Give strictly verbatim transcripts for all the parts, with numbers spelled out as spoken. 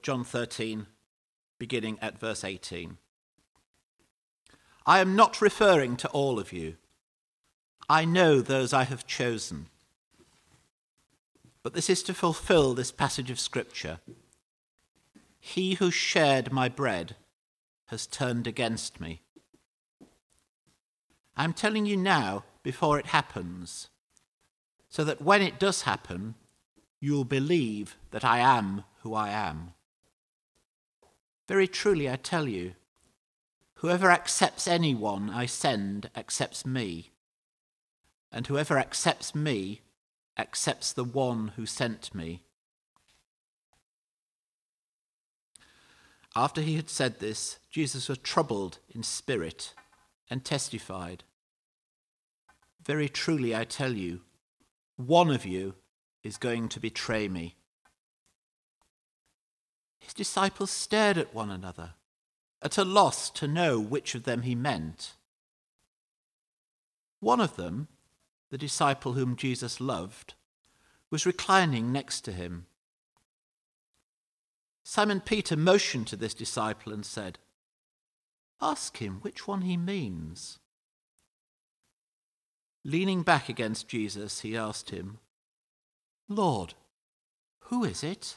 John thirteen, beginning at verse eighteen. I am not referring to all of you. I know those I have chosen. But this is to fulfill this passage of Scripture. He who shared my bread has turned against me. I'm telling you now before it happens, so that when it does happen, you'll believe that I am who I am. Very truly I tell you, whoever accepts anyone I send accepts me, and whoever accepts me accepts the one who sent me. After he had said this, Jesus was troubled in spirit and testified, very truly I tell you, one of you is going to betray me. His disciples stared at one another, at a loss to know which of them he meant. One of them, the disciple whom Jesus loved, was reclining next to him. Simon Peter motioned to this disciple and said, "Ask him which one he means." Leaning back against Jesus, he asked him, "Lord, who is it?"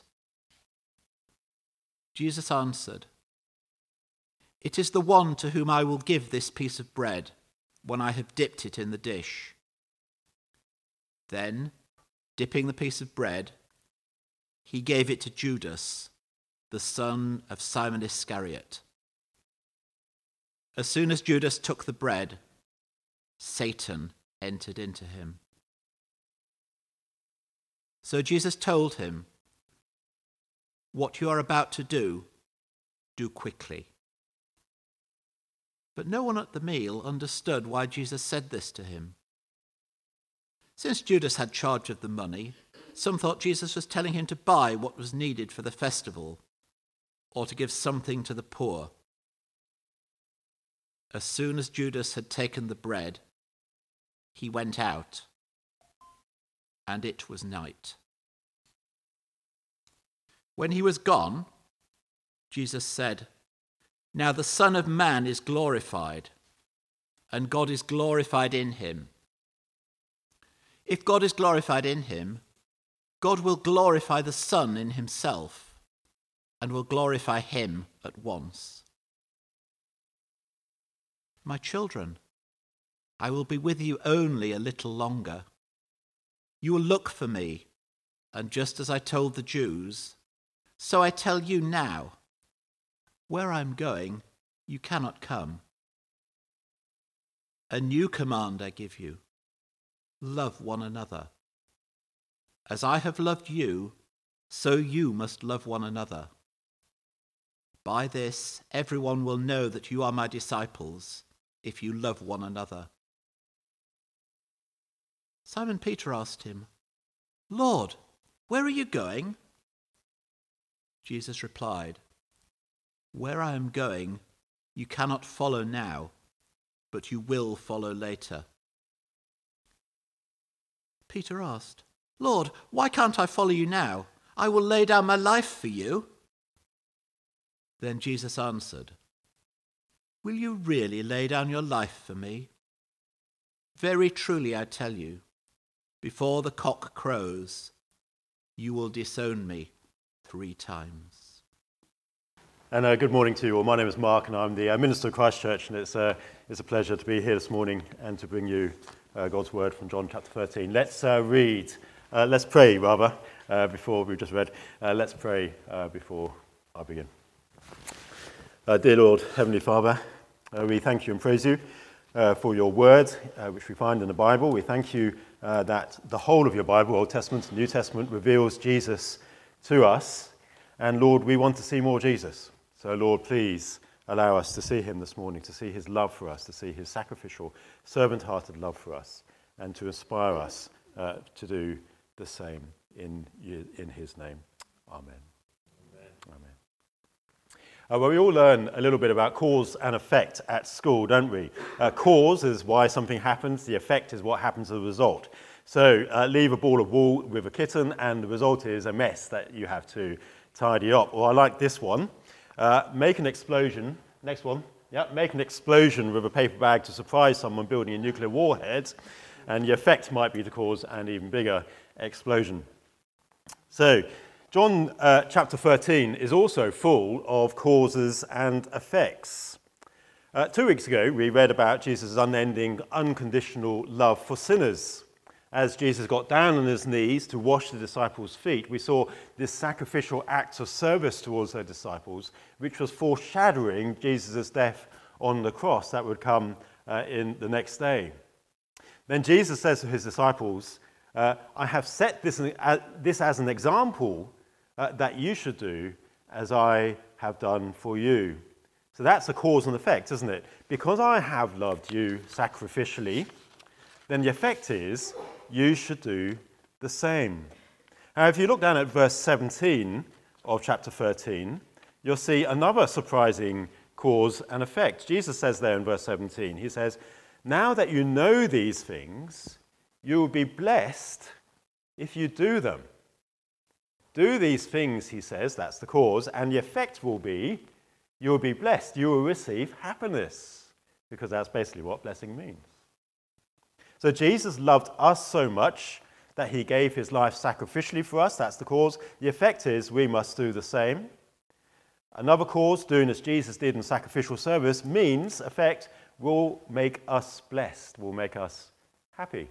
Jesus answered, "It is the one to whom I will give this piece of bread when I have dipped it in the dish." Then, dipping the piece of bread, he gave it to Judas, the son of Simon Iscariot. As soon as Judas took the bread, Satan entered into him. So Jesus told him, "What you are about to do, do quickly." But no one at the meal understood why Jesus said this to him. Since Judas had charge of the money, some thought Jesus was telling him to buy what was needed for the festival, or to give something to the poor. As soon as Judas had taken the bread, he went out, and it was night. When he was gone, Jesus said, "Now the Son of Man is glorified, and God is glorified in him. If God is glorified in him, God will glorify the Son in himself, and will glorify him at once. My children, I will be with you only a little longer. You will look for me, and just as I told the Jews, so I tell you now, where I am going, you cannot come. A new command I give you, love one another. As I have loved you, so you must love one another. By this, everyone will know that you are my disciples, if you love one another." Simon Peter asked him, "Lord, where are you going?" Jesus replied, "Where I am going, you cannot follow now, but you will follow later." Peter asked, "Lord, why can't I follow you now? I will lay down my life for you." Then Jesus answered, "Will you really lay down your life for me? Very truly I tell you, before the cock crows, you will disown me three times." And uh, good morning to you all. My name is Mark, and I'm the uh, minister of Christ Church, and it's, uh, it's a pleasure to be here this morning and to bring you uh, God's word from John chapter thirteen. Let's uh, read, uh, let's pray rather, uh, before we've just read. Uh, let's pray uh, before I begin. Uh, dear Lord, Heavenly Father, uh, we thank you and praise you uh, for your word, uh, which we find in the Bible. We thank you uh, that the whole of your Bible, Old Testament and New Testament, reveals Jesus to us. And Lord, we want to see more Jesus. So Lord, please allow us to see him this morning, to see his love for us, to see his sacrificial, servant-hearted love for us, and to inspire us uh, to do the same in, in his name. Amen. Amen. Amen. Uh, well, we all learn a little bit about cause and effect at school, don't we? Uh, cause is why something happens. The effect is what happens as a result. So uh, leave a ball of wool with a kitten, and the result is a mess that you have to tidy up. Or I like this one. Uh, make an explosion. Next one. Yeah, make an explosion with a paper bag to surprise someone building a nuclear warhead, and the effect might be to cause an even bigger explosion. So, John uh, chapter thirteen is also full of causes and effects. Uh, two weeks ago, we read about Jesus' unending, unconditional love for sinners. As Jesus got down on his knees to wash the disciples' feet, we saw this sacrificial act of service towards their disciples, which was foreshadowing Jesus' death on the cross that would come uh, in the next day. Then Jesus says to his disciples, uh, I have set this, uh, this as an example uh, that you should do as I have done for you. So that's a cause and effect, isn't it? Because I have loved you sacrificially, then the effect is you should do the same. Now, if you look down at verse seventeen of chapter thirteen, you'll see another surprising cause and effect. Jesus says there in verse seventeen, he says, now that you know these things, you will be blessed if you do them. Do these things, he says, that's the cause, and the effect will be you will be blessed. You will receive happiness, because that's basically what blessing means. So Jesus loved us so much that he gave his life sacrificially for us. That's the cause. The effect is we must do the same. Another cause, doing as Jesus did in sacrificial service, means, effect, will make us blessed, will make us happy.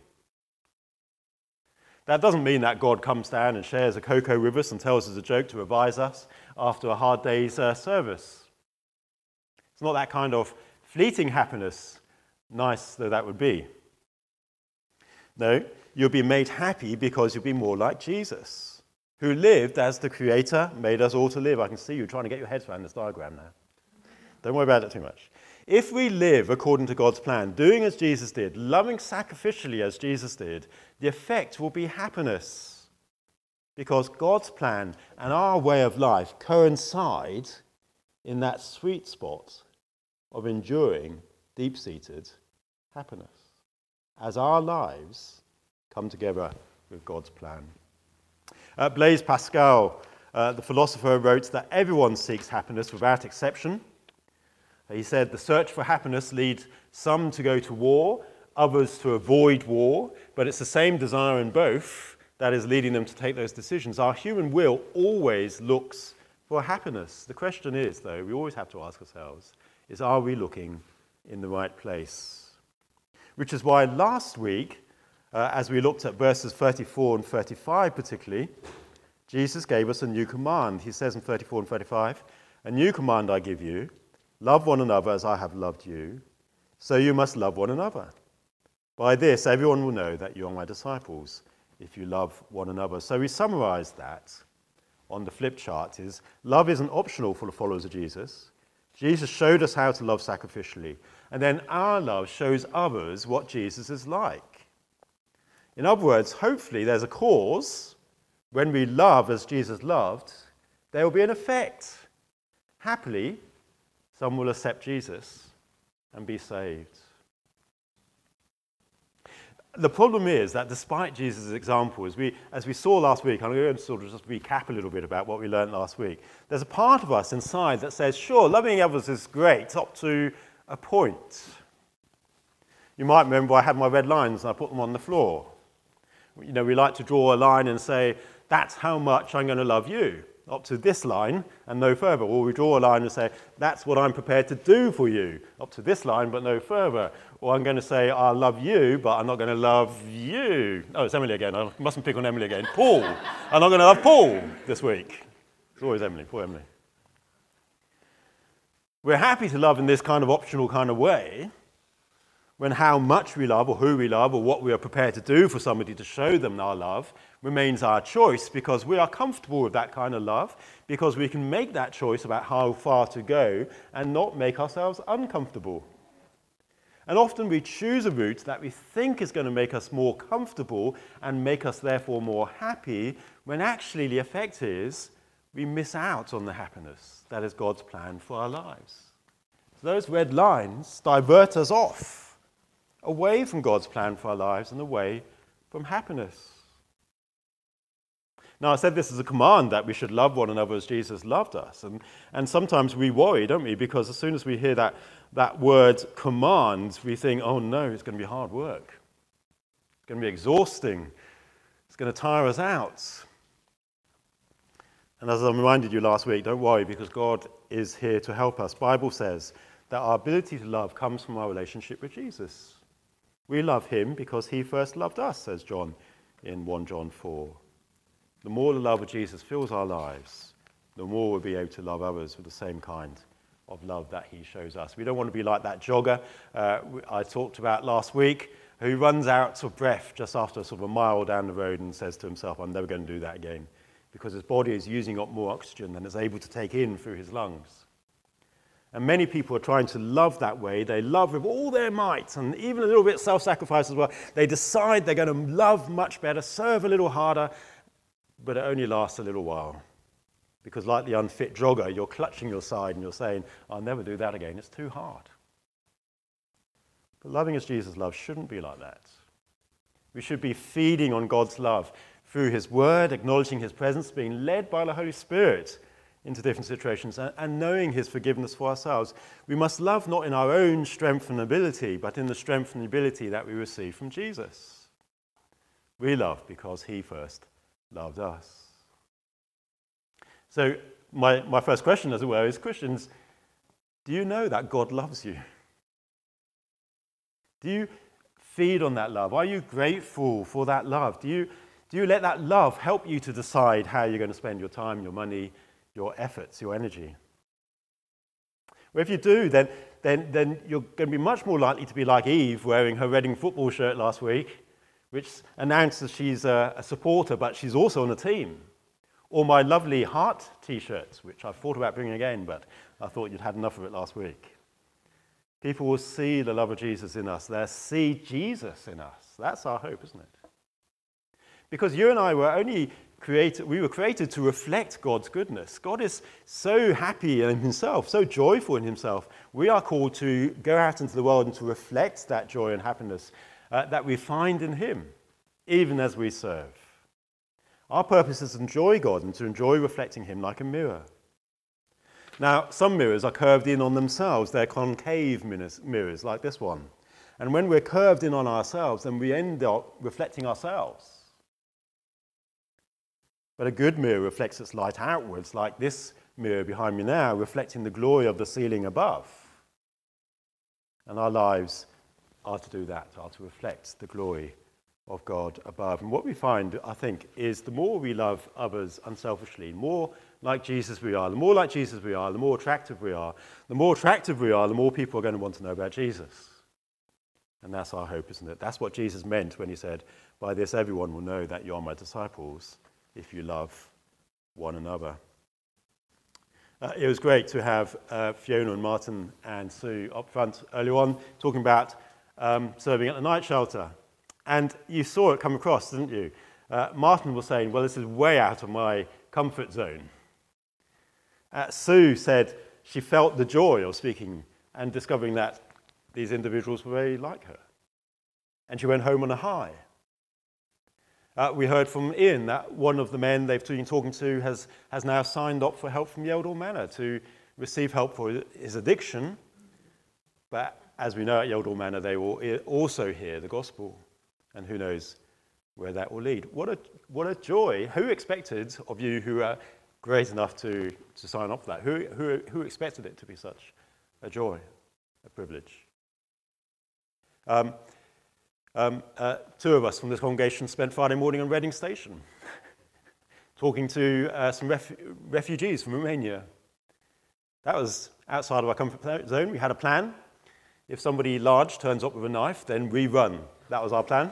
That doesn't mean that God comes down and shares a cocoa with us and tells us a joke to revise us after a hard day's uh, service. It's not that kind of fleeting happiness, nice though that would be. No, you'll be made happy because you'll be more like Jesus, who lived as the Creator made us all to live. I can see you trying to get your heads around this diagram now. Don't worry about it too much. If we live according to God's plan, doing as Jesus did, loving sacrificially as Jesus did, the effect will be happiness. Because God's plan and our way of life coincide in that sweet spot of enduring deep-seated happiness as our lives come together with God's plan. Uh, Blaise Pascal, uh, the philosopher, wrote that everyone seeks happiness without exception. He said the search for happiness leads some to go to war, others to avoid war, but it's the same desire in both that is leading them to take those decisions. Our human will always looks for happiness. The question is, though, we always have to ask ourselves, is are we looking in the right place? Which is why last week, uh, as we looked at verses thirty-four and thirty-five particularly, Jesus gave us a new command. He says in thirty-four and thirty-five, a new command I give you, love one another as I have loved you, so you must love one another. By this, everyone will know that you are my disciples, if you love one another. So we summarize that on the flip chart is, love isn't optional for the followers of Jesus. Jesus showed us how to love sacrificially, and then our love shows others what Jesus is like. In other words, hopefully there's a cause. When we love as Jesus loved, there will be an effect. Happily, some will accept Jesus and be saved. The problem is that despite Jesus' example, as we, as we saw last week, I'm going to sort of just recap a little bit about what we learned last week. There's a part of us inside that says, sure, loving others is great, up to a point. You might remember I had my red lines and I put them on the floor. You know, we like to draw a line and say, that's how much I'm going to love you, up to this line and no further. Or we draw a line and say, that's what I'm prepared to do for you, up to this line but no further. Or I'm going to say, I love you, but I'm not going to love you. Oh, it's Emily again. I mustn't pick on Emily again. Paul. I'm not going to love Paul this week. It's always Emily. Poor Emily. We're happy to love in this kind of optional kind of way, when how much we love or who we love or what we are prepared to do for somebody to show them our love remains our choice, because we are comfortable with that kind of love, because we can make that choice about how far to go and not make ourselves uncomfortable. And often we choose a route that we think is going to make us more comfortable and make us therefore more happy, when actually the effect is we miss out on the happiness that is God's plan for our lives. So those red lines divert us off, away from God's plan for our lives and away from happiness. Now, I said this as a command that we should love one another as Jesus loved us. And, and sometimes we worry, don't we? Because as soon as we hear that, that word command, we think, oh no, it's going to be hard work. It's going to be exhausting. It's going to tire us out. And as I reminded you last week, don't worry, because God is here to help us. The Bible says that our ability to love comes from our relationship with Jesus. We love him because he first loved us, says John in First John four. The more the love of Jesus fills our lives, the more we'll be able to love others with the same kind of love that he shows us. We don't want to be like that jogger uh, I talked about last week, who runs out of breath just after sort of a mile down the road and says to himself, I'm never going to do that again, because his body is using up more oxygen than it's able to take in through his lungs. And many people are trying to love that way. They love with all their might, and even a little bit self-sacrifice as well. They decide they're going to love much better, serve a little harder, but it only lasts a little while. Because like the unfit jogger, you're clutching your side and you're saying, I'll never do that again, it's too hard. But loving as Jesus loves shouldn't be like that. We should be feeding on God's love through his word, acknowledging his presence, being led by the Holy Spirit into different situations, and, and knowing his forgiveness for ourselves. We must love not in our own strength and ability, but in the strength and ability that we receive from Jesus. We love because he first loved us. So my, my first question, as it were, is, Christians, do you know that God loves you? Do you feed on that love? Are you grateful for that love? Do you, do you let that love help you to decide how you're going to spend your time, your money, your efforts, your energy? Well, if you do, then, then, then you're going to be much more likely to be like Eve, wearing her Reading football shirt last week, which announces she's a, a supporter, but she's also on a team. Or my lovely heart t-shirts, which I've thought about bringing again, but I thought you'd had enough of it last week. People will see the love of Jesus in us. They'll see Jesus in us. That's our hope, isn't it? Because you and I were only created, we were created to reflect God's goodness. God is so happy in himself, so joyful in himself. We are called to go out into the world and to reflect that joy and happiness uh, that we find in him, even as we serve. Our purpose is to enjoy God and to enjoy reflecting him like a mirror. Now, some mirrors are curved in on themselves. They're concave mirrors, like this one. And when we're curved in on ourselves, then we end up reflecting ourselves. But a good mirror reflects its light outwards, like this mirror behind me now, reflecting the glory of the ceiling above. And our lives are to do that, are to reflect the glory of God above. And what we find, I think, is the more we love others unselfishly, the more like Jesus we are, the more like Jesus we are, the more attractive we are. The more attractive we are, the more people are going to want to know about Jesus. And that's our hope, isn't it? That's what Jesus meant when he said, by this everyone will know that you are my disciples, if you love one another. Uh, it was great to have uh, Fiona and Martin and Sue up front earlier on talking about um, serving at the night shelter. And you saw it come across, didn't you? Uh, Martin was saying, well, this is way out of my comfort zone. Uh, Sue said she felt the joy of speaking and discovering that these individuals were very like her. And she went home on a high. Uh, we heard from Ian that one of the men they've been talking to has, has now signed up for help from Yeldall Manor to receive help for his addiction. But as we know at Yeldall Manor, they will also hear the gospel. And who knows where that will lead. What a, what a joy. Who expected of you who are great enough to, to sign up for that? Who, who, who expected it to be such a joy, a privilege? Um, um, uh, two of us from this congregation spent Friday morning in Reading Station talking to uh, some ref- refugees from Romania. That was outside of our comfort zone. We had a plan. If somebody large turns up with a knife, then we run. That was our plan.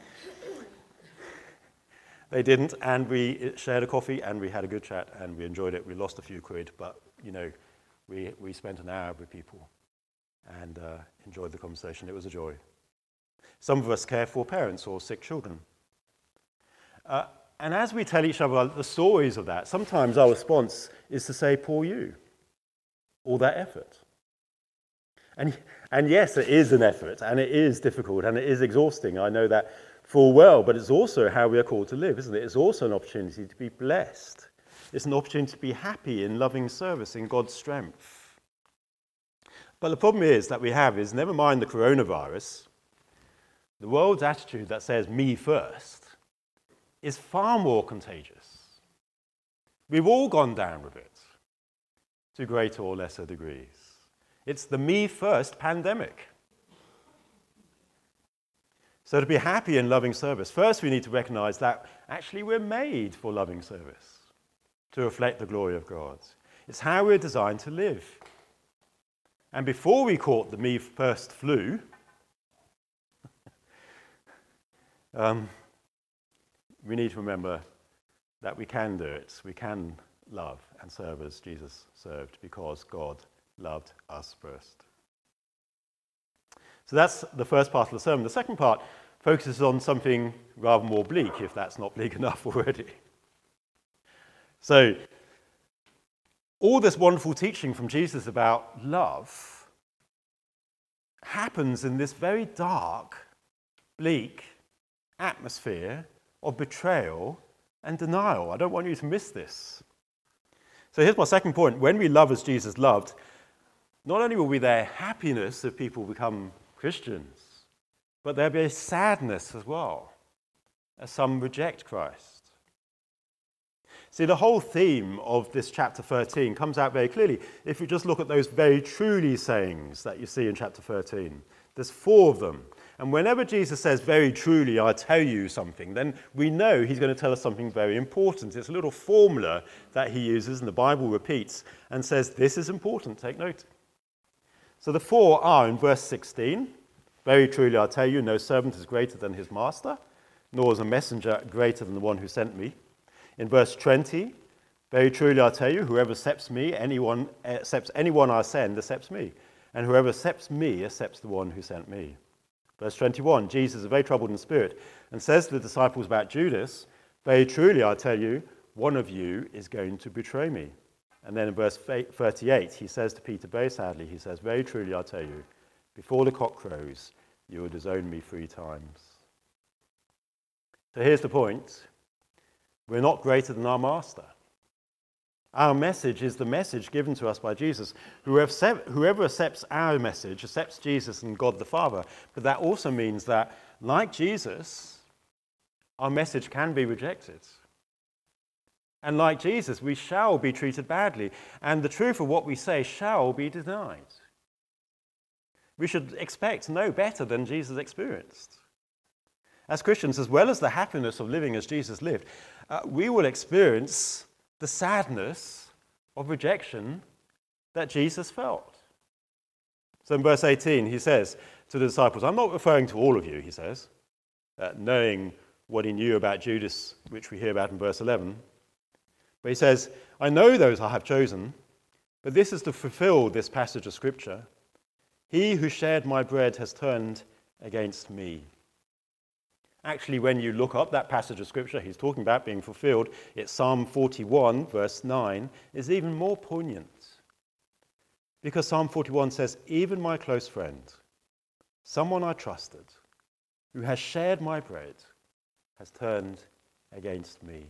They didn't, and we shared a coffee, and we had a good chat, and we enjoyed it. We lost a few quid, but, you know, we, we spent an hour with people and uh, enjoyed the conversation. It was a joy. Some of us care for parents or sick children. Uh, and as we tell each other the stories of that, sometimes our response is to say, poor you, all that effort. And, and yes, it is an effort, and it is difficult, and it is exhausting. I know that full well, but it's also how we are called to live, isn't it? It's also an opportunity to be blessed. It's an opportunity to be happy in loving service in God's strength. But the problem is that we have is, never mind the coronavirus, the world's attitude that says me first is far more contagious. We've all gone down with it to greater or lesser degrees. It's the me first pandemic. So to be happy in loving service, first we need to recognize that actually we're made for loving service, to reflect the glory of God. It's how we're designed to live. And before we caught the me first flu, um, we need to remember that we can do it. We can love and serve as Jesus served because God loved us first. So that's the first part of the sermon. The second part focuses on something rather more bleak, if that's not bleak enough already. So, all this wonderful teaching from Jesus about love happens in this very dark, bleak atmosphere of betrayal and denial. I don't want you to miss this. So here's my second point. When we love as Jesus loved, not only will be there happiness if people become Christians, but there'll be a sadness as well, as some reject Christ. See, the whole theme of this chapter thirteen comes out very clearly if you just look at those very truly sayings that you see in chapter thirteen. There's four of them. And whenever Jesus says, very truly, I tell you something, then we know he's going to tell us something very important. It's a little formula that he uses, and the Bible repeats, and says, this is important, take note. So the four are in verse sixteen, very truly, I tell you, no servant is greater than his master, nor is a messenger greater than the one who sent me. In verse twenty, very truly, I tell you, whoever accepts me, anyone accepts anyone I send, accepts me. And whoever accepts me, accepts the one who sent me. Verse twenty-one, Jesus is very troubled in spirit and says to the disciples about Judas, very truly, I tell you, one of you is going to betray me. And then in verse thirty-eight, he says to Peter very sadly, he says, very truly, I tell you, before the cock crows, you will disown me three times. So here's the point. We're not greater than our master. Our message is the message given to us by Jesus. Whoever accepts our message accepts Jesus and God the Father. But that also means that, like Jesus, our message can be rejected. And like Jesus, we shall be treated badly. And the truth of what we say shall be denied. We should expect no better than Jesus experienced. As Christians, as well as the happiness of living as Jesus lived, uh, we will experience the sadness of rejection that Jesus felt. So in verse eighteen, he says to the disciples, I'm not referring to all of you, he says, uh, knowing what he knew about Judas, which we hear about in verse eleven. But he says, I know those I have chosen, but this is to fulfill this passage of Scripture. He who shared my bread has turned against me. Actually, when you look up that passage of Scripture he's talking about being fulfilled, it's Psalm forty-one, verse nine, is even more poignant. Because Psalm forty-one says, even my close friend, someone I trusted, who has shared my bread, has turned against me.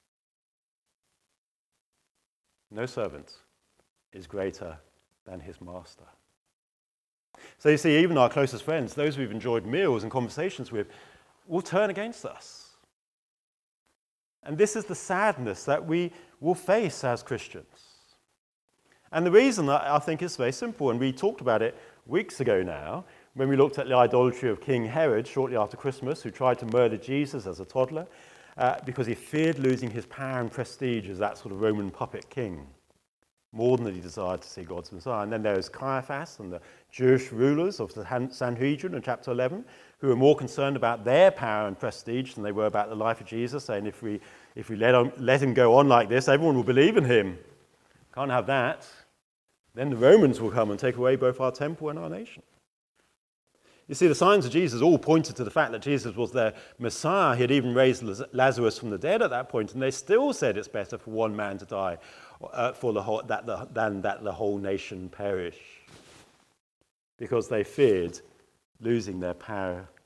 No servant is greater than his master. So you see, even our closest friends, those we've enjoyed meals and conversations with, will turn against us. And this is the sadness that we will face as Christians. And the reason, I think, is very simple, and we talked about it weeks ago now, when we looked at the idolatry of King Herod shortly after Christmas, who tried to murder Jesus as a toddler, uh, because he feared losing his power and prestige as that sort of Roman puppet king, more than that he desired to see God's Messiah. And then there is Caiaphas and the Jewish rulers of the Sanhedrin in chapter eleven, who were more concerned about their power and prestige than they were about the life of Jesus, saying if we, if we let, on, let him go on like this, everyone will believe in him. Can't have that. Then the Romans will come and take away both our temple and our nation. You see, the signs of Jesus all pointed to the fact that Jesus was their Messiah. He had even raised Lazarus from the dead at that point, and they still said it's better for one man to die uh, for the whole, that the, than that the whole nation perish, because they feared losing their power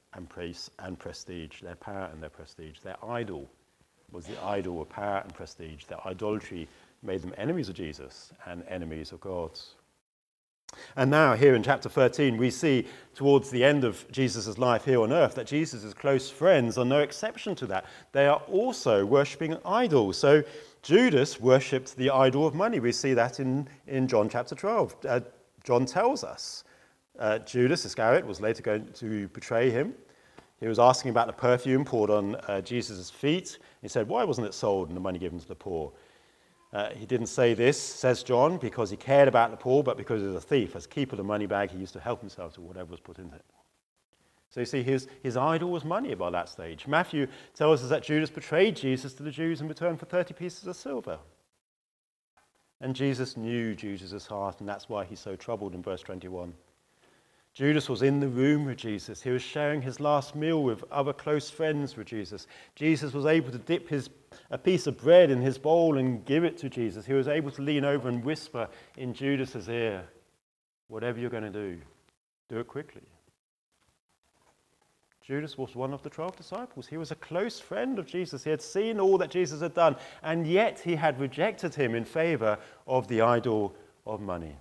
and praise and prestige, their power and their prestige. Their idol was the idol of power and prestige. Their idolatry made them enemies of Jesus and enemies of God. And now here in chapter thirteen, we see towards the end of Jesus' life here on earth that Jesus' close friends are no exception to that. They are also worshipping idols. So Judas worshipped the idol of money. We see that in, in John chapter twelve. Uh, John tells us uh, Judas Iscariot was later going to betray him. He was asking about the perfume poured on uh, Jesus' feet. He said, why wasn't it sold and the money given to the poor? Uh, he didn't say this, says John, because he cared about the poor, but because he was a thief. As keeper of the money bag, he used to help himself to whatever was put in it. So you see, his, his idol was money by that stage. Matthew tells us that Judas betrayed Jesus to the Jews in return for thirty pieces of silver. And Jesus knew Judas' heart, and that's why he's so troubled in verse twenty-one. Judas was in the room with Jesus. He was sharing his last meal with other close friends with Jesus. Jesus was able to dip his, a piece of bread in his bowl and give it to Jesus. He was able to lean over and whisper in Judas' ear, whatever you're going to do, do it quickly. Judas was one of the twelve disciples. He was a close friend of Jesus. He had seen all that Jesus had done, and yet he had rejected him in favor of the idol of money.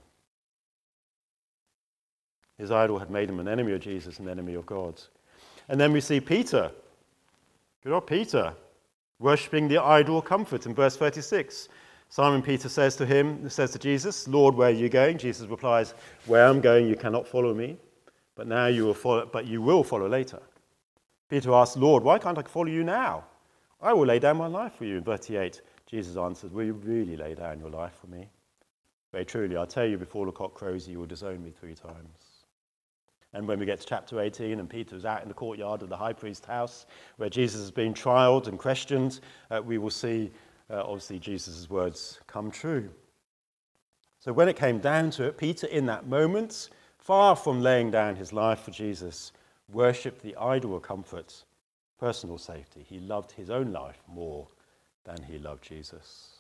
His idol had made him an enemy of Jesus, an enemy of God. And then we see Peter, good old Peter, worshipping the idol of comfort in verse thirty-six. Simon Peter says to him, says to Jesus, Lord, where are you going? Jesus replies, where I'm going, you cannot follow me, but now you will follow, but you will follow later. Peter asked, Lord, why can't I follow you now? I will lay down my life for you. In thirty-eight, Jesus answered, will you really lay down your life for me? Very truly, I tell you, before the cock crows, you will disown me three times. And when we get to chapter eighteen, and Peter is out in the courtyard of the high priest's house, where Jesus has been trialed and questioned, uh, we will see, uh, obviously, Jesus' words come true. So when it came down to it, Peter, in that moment, far from laying down his life for Jesus, worshipped the idol of comfort, personal safety. He loved his own life more than he loved Jesus.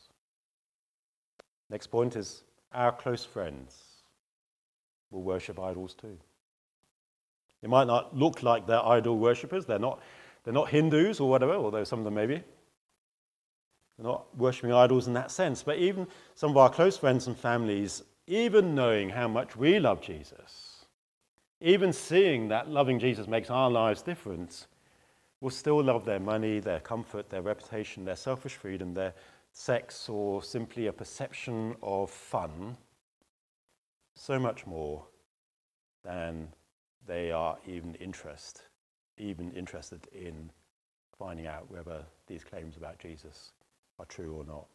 Next point is, our close friends will worship idols too. They might not look like they're idol worshippers. They're not, they're not Hindus or whatever, although some of them may be. They're not worshipping idols in that sense. But even some of our close friends and families, even knowing how much we love Jesus, even seeing that loving Jesus makes our lives different, will still love their money, their comfort, their reputation, their selfish freedom, their sex, or simply a perception of fun so much more than they are even interest, even interested in finding out whether these claims about Jesus are true or not.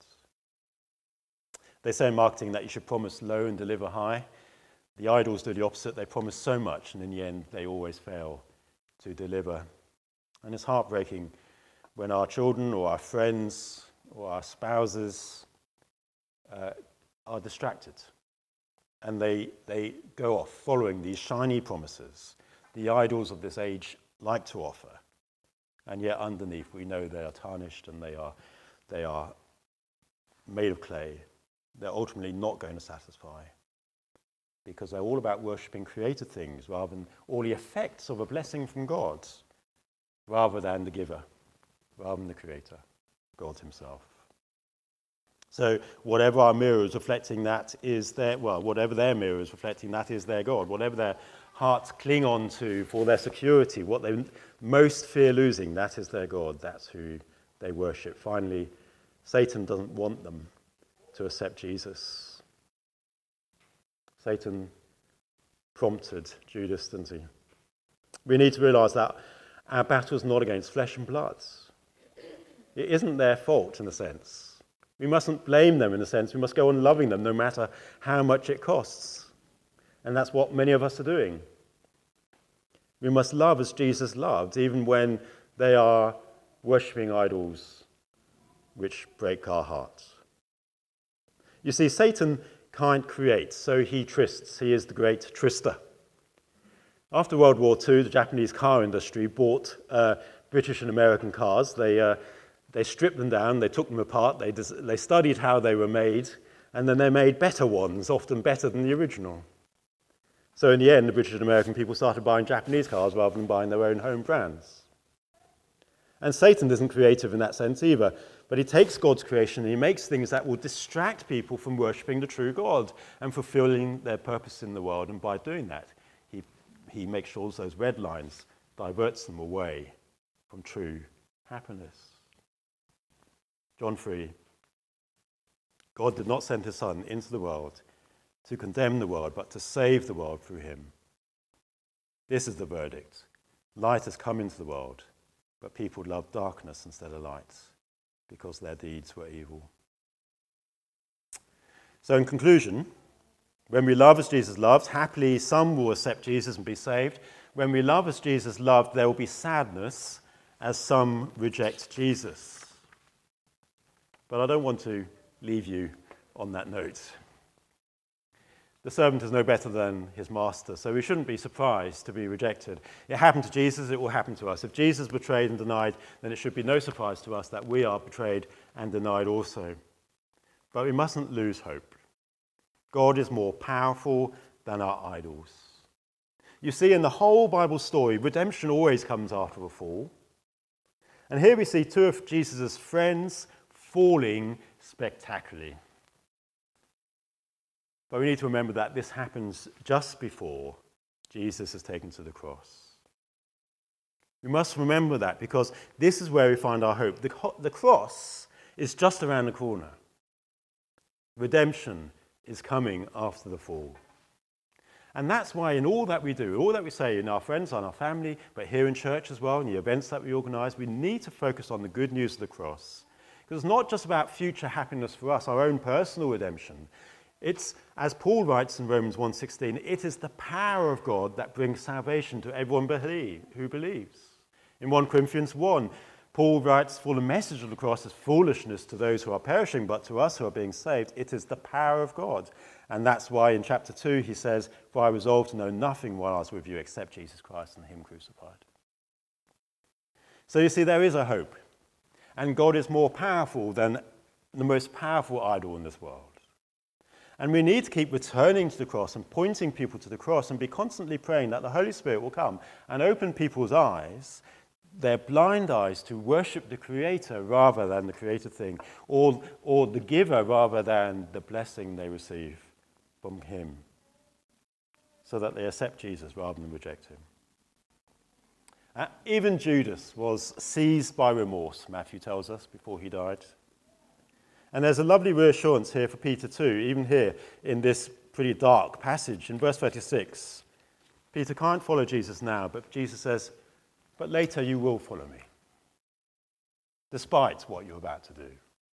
They say in marketing that you should promise low and deliver high. The idols do the opposite. They promise so much, and in the end, they always fail to deliver. And it's heartbreaking when our children or our friends or our spouses uh, are distracted. And they, they go off following these shiny promises the idols of this age like to offer. And yet underneath we know they are tarnished and they are, they are made of clay. They're ultimately not going to satisfy because they're all about worshipping created things rather than all the effects of a blessing from God, rather than the giver, rather than the creator, God himself. So whatever our mirror is reflecting, that is their, well, whatever their mirror is reflecting, that is their God. Whatever their hearts cling on to for their security, what they most fear losing, that is their God. That's who they worship. Finally, Satan doesn't want them to accept Jesus. Satan prompted Judas, didn't he? We need to realize that our battle is not against flesh and blood. It isn't their fault, in a sense. We mustn't blame them in a sense. We must go on loving them no matter how much it costs. And that's what many of us are doing. We must love as Jesus loved, even when they are worshipping idols which break our hearts. You see, Satan can't create, so he trysts. He is the great trister. After World War Two, the Japanese car industry bought uh, British and American cars. They uh, They stripped them down, they took them apart, they, dis- they studied how they were made, and then they made better ones, often better than the original. So in the end, the British and American people started buying Japanese cars rather than buying their own home brands. And Satan isn't creative in that sense either, but he takes God's creation and he makes things that will distract people from worshipping the true God and fulfilling their purpose in the world. And by doing that, he, he makes sure those red lines diverts them away from true happiness. John three. God did not send his Son into the world to condemn the world, but to save the world through him. This is the verdict. Light has come into the world, but people love darkness instead of light because their deeds were evil. So in conclusion, when we love as Jesus loves, happily some will accept Jesus and be saved. When we love as Jesus loved, there will be sadness as some reject Jesus. But I don't want to leave you on that note. The servant is no better than his master, so we shouldn't be surprised to be rejected. It happened to Jesus, it will happen to us. If Jesus betrayed and denied, then it should be no surprise to us that we are betrayed and denied also. But we mustn't lose hope. God is more powerful than our idols. You see, in the whole Bible story, redemption always comes after a fall. And here we see two of Jesus' friends falling spectacularly. But we need to remember that this happens just before Jesus is taken to the cross. We must remember that because this is where we find our hope. The, the cross is just around the corner. Redemption is coming after the fall. And that's why in all that we do, all that we say in our friends and our family, but here in church as well, in the events that we organise, we need to focus on the good news of the cross. Because it's not just about future happiness for us, our own personal redemption. It's, as Paul writes in Romans one sixteen, it is the power of God that brings salvation to everyone believe, who believes. In First Corinthians one, Paul writes, for the message of the cross is foolishness to those who are perishing, but to us who are being saved, it is the power of God. And that's why in chapter two he says, for I resolved to know nothing while I was with you except Jesus Christ and him crucified. So you see, there is a hope. And God is more powerful than the most powerful idol in this world. And we need to keep returning to the cross and pointing people to the cross and be constantly praying that the Holy Spirit will come and open people's eyes, their blind eyes, to worship the Creator rather than the created thing, or, or the giver rather than the blessing they receive from him, so that they accept Jesus rather than reject him. Uh, even Judas was seized by remorse, Matthew tells us, before he died. And there's a lovely reassurance here for Peter too, even here in this pretty dark passage. In verse thirty-six, Peter can't follow Jesus now, but Jesus says, but later you will follow me, despite what you're about to do.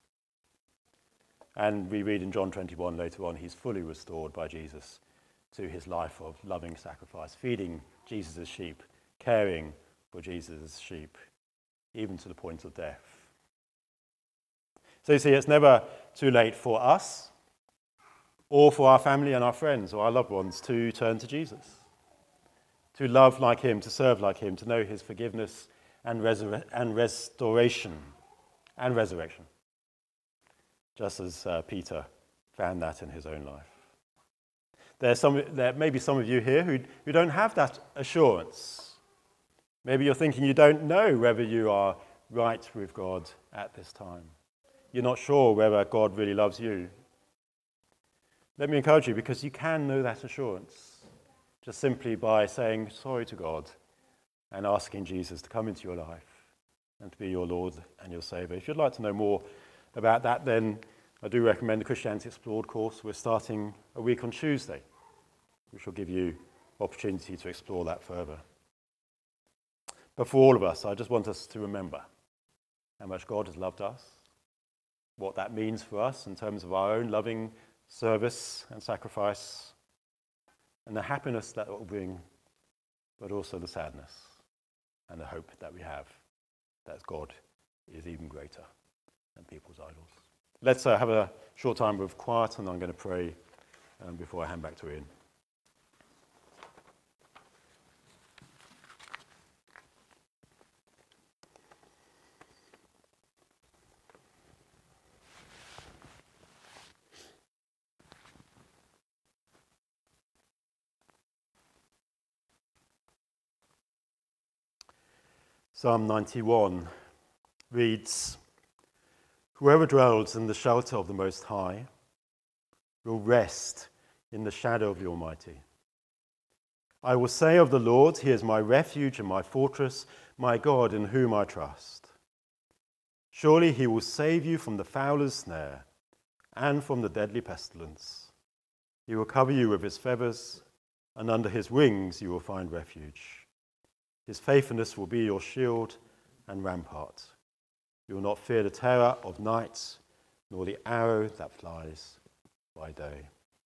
And we read in John twenty-one later on, he's fully restored by Jesus to his life of loving sacrifice, feeding Jesus' sheep, caring for Jesus' sheep, even to the point of death. So you see, it's never too late for us or for our family and our friends or our loved ones to turn to Jesus, to love like him, to serve like him, to know his forgiveness and, resur- and restoration and resurrection, just as uh, Peter found that in his own life. There's some, there may be some of you here who, who don't have that assurance. Maybe you're thinking you don't know whether you are right with God at this time. You're not sure whether God really loves you. Let me encourage you, because you can know that assurance just simply by saying sorry to God and asking Jesus to come into your life and to be your Lord and your Saviour. If you'd like to know more about that, then I do recommend the Christianity Explored course. We're starting a week on Tuesday, which will give you opportunity to explore that further. But for all of us, I just want us to remember how much God has loved us, what that means for us in terms of our own loving service and sacrifice, and the happiness that will bring, but also the sadness and the hope that we have that God is even greater than people's idols. Let's uh, have a short time of quiet, and I'm going to pray um, before I hand back to Ian. Psalm ninety-one reads, "Whoever dwells in the shelter of the Most High will rest in the shadow of the Almighty. I will say of the Lord, He is my refuge and my fortress, my God in whom I trust. Surely He will save you from the fowler's snare and from the deadly pestilence. He will cover you with His feathers, and under His wings you will find refuge. His faithfulness will be your shield and rampart. You will not fear the terror of night, nor the arrow that flies by day."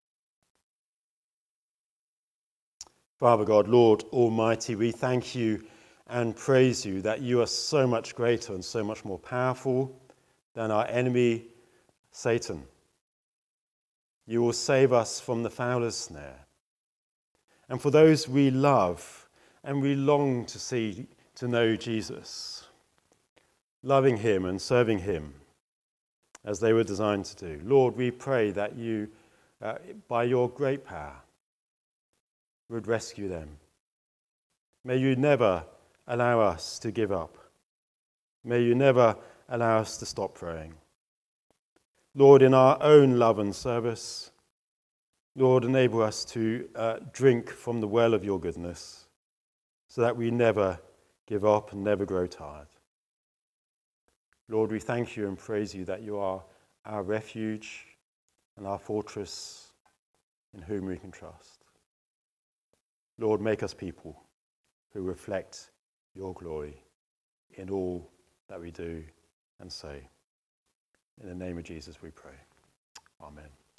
Father God, Lord Almighty, we thank you and praise you that you are so much greater and so much more powerful than our enemy, Satan. You will save us from the fowler's snare. And for those we love and we long to see, to know Jesus, loving him and serving him as they were designed to do, Lord, we pray that you, uh, by your great power, would rescue them. May you never allow us to give up. May you never allow us to stop praying. Lord, in our own love and service, Lord, enable us to uh, drink from the well of your goodness so that we never give up and never grow tired. Lord, we thank you and praise you that you are our refuge and our fortress in whom we can trust. Lord, make us people who reflect your glory in all that we do and say. In the name of Jesus we pray. Amen.